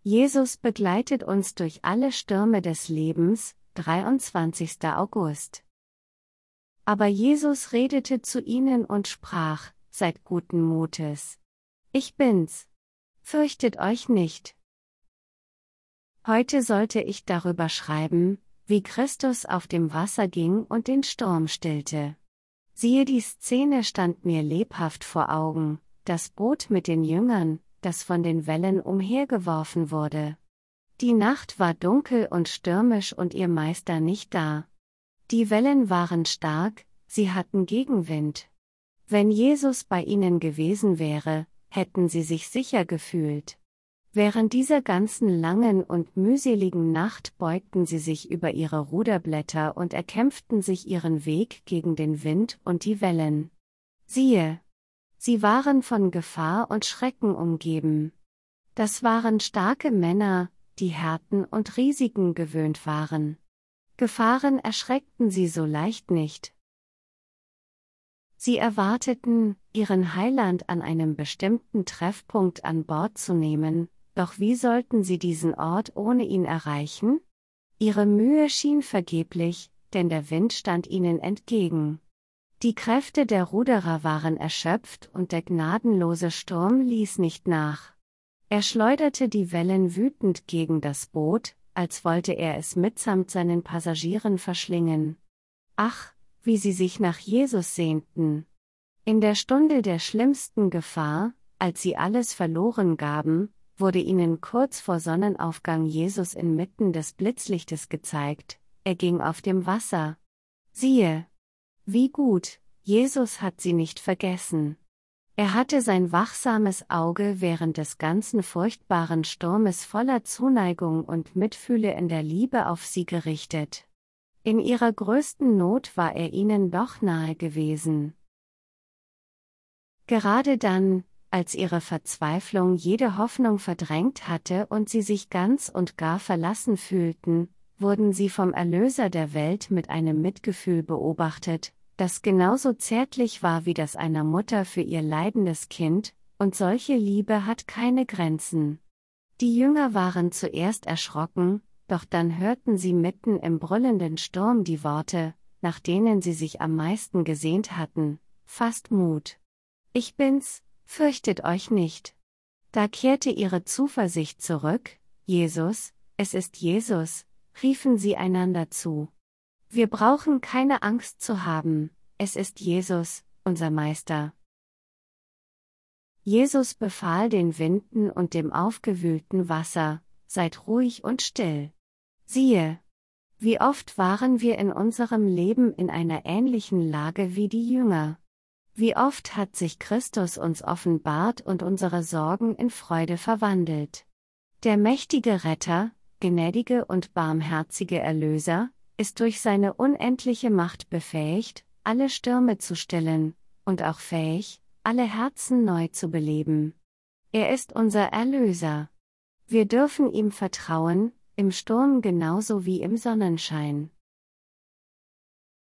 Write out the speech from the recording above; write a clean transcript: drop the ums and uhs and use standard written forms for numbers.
Jesus begleitet uns durch alle Stürme des Lebens, 23. August. Aber Jesus redete zu ihnen und sprach: Seid guten Mutes. Ich bin's. Fürchtet euch nicht. Heute sollte ich darüber schreiben, wie Christus auf dem Wasser ging und den Sturm stillte. Siehe, die Szene stand mir lebhaft vor Augen, das Boot mit den Jüngern, das von den Wellen umhergeworfen wurde. Die Nacht war dunkel und stürmisch und ihr Meister nicht da. Die Wellen waren stark, sie hatten Gegenwind. Wenn Jesus bei ihnen gewesen wäre, hätten sie sich sicher gefühlt. Während dieser ganzen langen und mühseligen Nacht beugten sie sich über ihre Ruderblätter und erkämpften sich ihren Weg gegen den Wind und die Wellen. Siehe! Sie waren von Gefahr und Schrecken umgeben. Das waren starke Männer, die Härten und Risiken gewöhnt waren. Gefahren erschreckten sie so leicht nicht. Sie erwarteten, ihren Heiland an einem bestimmten Treffpunkt an Bord zu nehmen, doch wie sollten sie diesen Ort ohne ihn erreichen? Ihre Mühe schien vergeblich, denn der Wind stand ihnen entgegen. Die Kräfte der Ruderer waren erschöpft und der gnadenlose Sturm ließ nicht nach. Er schleuderte die Wellen wütend gegen das Boot, als wollte er es mitsamt seinen Passagieren verschlingen. Ach, wie sie sich nach Jesus sehnten! In der Stunde der schlimmsten Gefahr, als sie alles verloren gaben, wurde ihnen kurz vor Sonnenaufgang Jesus inmitten des Blitzlichtes gezeigt, er ging auf dem Wasser. Siehe! Wie gut, Jesus hat sie nicht vergessen. Er hatte sein wachsames Auge während des ganzen furchtbaren Sturmes voller Zuneigung und Mitfühle in der Liebe auf sie gerichtet. In ihrer größten Not war er ihnen doch nahe gewesen. Gerade dann, als ihre Verzweiflung jede Hoffnung verdrängt hatte und sie sich ganz und gar verlassen fühlten, wurden sie vom Erlöser der Welt mit einem Mitgefühl beobachtet, das genauso zärtlich war wie das einer Mutter für ihr leidendes Kind, und solche Liebe hat keine Grenzen. Die Jünger waren zuerst erschrocken, doch dann hörten sie mitten im brüllenden Sturm die Worte, nach denen sie sich am meisten gesehnt hatten: Fasst Mut. Ich bin's, fürchtet euch nicht. Da kehrte ihre Zuversicht zurück. Jesus, es ist Jesus, riefen sie einander zu. Wir brauchen keine Angst zu haben, es ist Jesus, unser Meister. Jesus befahl den Winden und dem aufgewühlten Wasser: Seid ruhig und still. Siehe! Wie oft waren wir in unserem Leben in einer ähnlichen Lage wie die Jünger. Wie oft hat sich Christus uns offenbart und unsere Sorgen in Freude verwandelt. Der mächtige Retter, gnädige und barmherzige Erlöser, ist durch seine unendliche Macht befähigt, alle Stürme zu stillen, und auch fähig, alle Herzen neu zu beleben. Er ist unser Erlöser. Wir dürfen ihm vertrauen, im Sturm genauso wie im Sonnenschein.